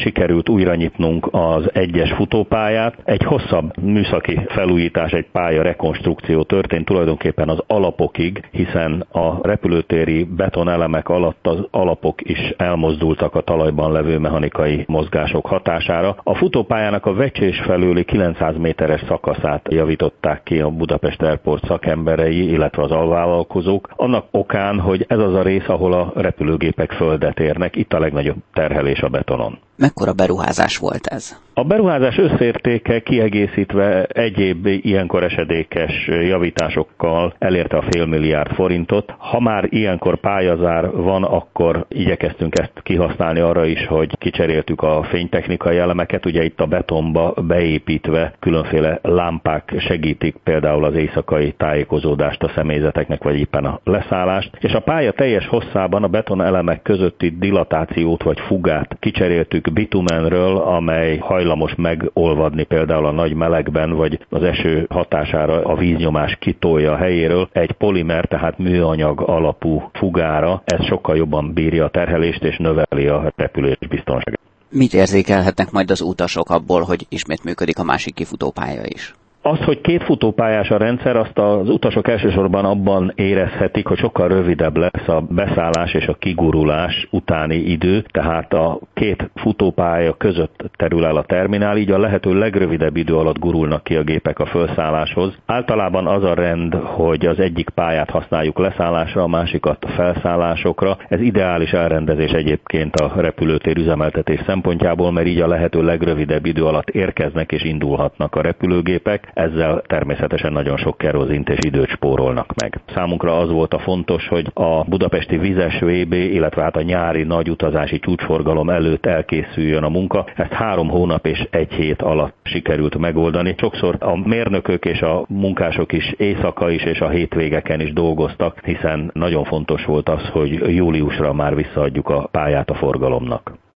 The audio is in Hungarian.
sikerült újra nyitnunk az egyes futópályát. Egy hosszabb műszaki felújítás, egy pálya rekonstrukció történt tulajdonképpen az alapokig, hiszen a repülőtéri betonelemek alatt az alapok is elmozdultak a talajban levő mechanikai mozgások hatására. A futópályának a Vecsés felőli 900 méteres szakaszát javították ki a Budapest Airport szakemberei, illetve az alvállalkozók, annak okán, hogy ez az a rész, ahol a repülőgépek földet érnek, itt a legnagyobb terhelés a betonon. Mekkora beruházás volt ez? A beruházás összértéke kiegészítve egyéb ilyenkor esedékes javításokkal elérte a $500 millió forintot. Ha már ilyenkor pályazár van, akkor igyekeztünk ezt kihasználni arra is, hogy kicseréltük a fénytechnikai elemeket. Ugye itt a betonba beépítve különféle lámpák segítik például az éjszakai tájékozódást a személyzeteknek, vagy éppen a leszállást. És a pálya teljes hosszában a beton elemek közötti dilatációt vagy fugát kicseréltük bitumenről, amely hajlamos megolvadni például a nagy melegben, vagy az eső hatására a víznyomás kitolja a helyéről. Egy polimer, tehát műanyag alapú fugára, ez sokkal jobban bírja a terhelést és növeli a repülés biztonságát. Mit érzékelhetnek majd az utasok abból, hogy ismét működik a másik kifutópálya is? Az, hogy két futópályás a rendszer, azt az utasok elsősorban abban érezhetik, hogy sokkal rövidebb lesz a beszállás és a kigurulás utáni idő, tehát a két futópálya között terül el a terminál, így a lehető legrövidebb idő alatt gurulnak ki a gépek a felszálláshoz. Általában az a rend, hogy az egyik pályát használjuk leszállásra, a másikat felszállásokra. Ez ideális elrendezés egyébként a repülőtér üzemeltetés szempontjából, mert így a lehető legrövidebb idő alatt érkeznek és indulhatnak a repülőgépek. Ezzel természetesen nagyon sok kerozint és időt spórolnak meg. Számunkra az volt a fontos, hogy a budapesti vizes VB, illetve hát a nyári nagy utazási csúcsforgalom előtt elkészüljön a munka. Ezt 3 hónap és 1 hét alatt sikerült megoldani. Sokszor a mérnökök és a munkások is éjszaka is és a hétvégeken is dolgoztak, hiszen nagyon fontos volt az, hogy júliusra már visszaadjuk a pályát a forgalomnak.